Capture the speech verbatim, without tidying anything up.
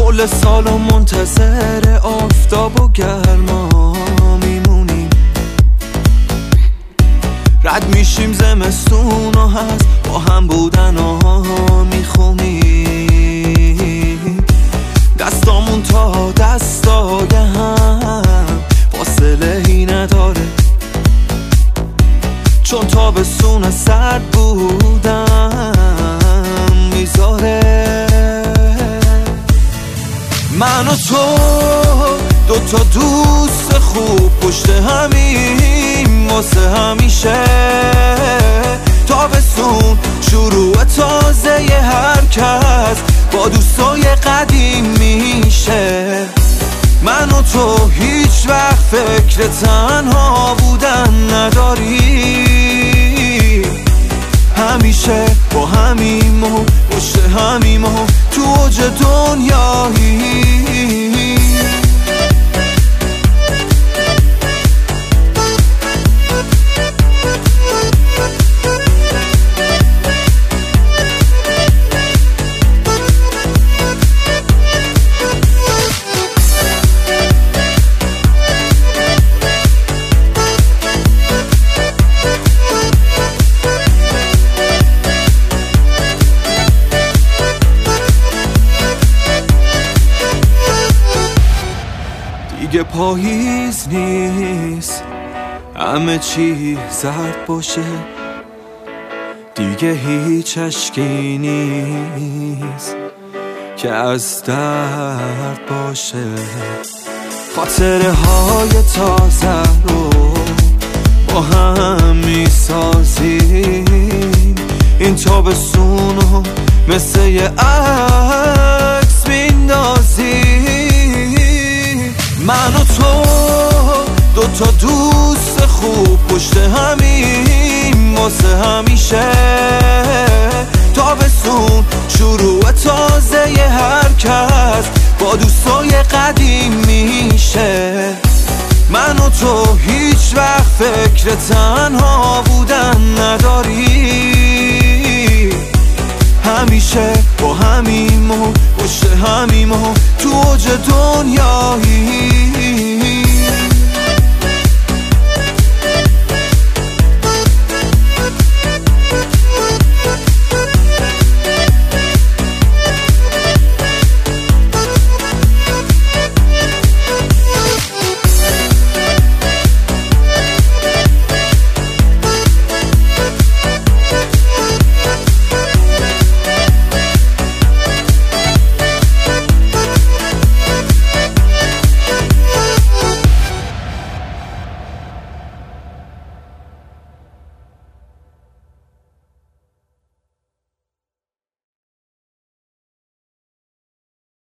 کل سال و منتظر آفتاب و گرما میمونیم، رد میشیم زمستون و هست با هم بودن ها میخونیم، دستامون تا دستای هم فاصله ای نداره، چون تابستون سرد بودم میذاره. من و تو دوتا دوست خوب پشت همیم واسه همیشه، تابستون شروع تازه ی هر کس با دوستای قدیم میشه. من و تو هیچ وقت فکر تنها بودن نداری، همیشه با همیم و پشت همیم و تو اوج دنیایی. دیگه پاییز نیست همه چی زرد باشه، دیگه هیچ اشکی نیست که از درد باشه. خاطره های تازه رو با هم میسازیم، این تابستون رو مثل یه عکس میندازیم. من و تو دوتا دوست خوب پشت همیم واسه همیشه، تابستون شروع تازه ی هر کس با دوستای قدیم میشه. من و تو هیچ وقت فکر تنها بودن نداری، همیشه با همیم و پشت همیم و تو اوج دنیایی.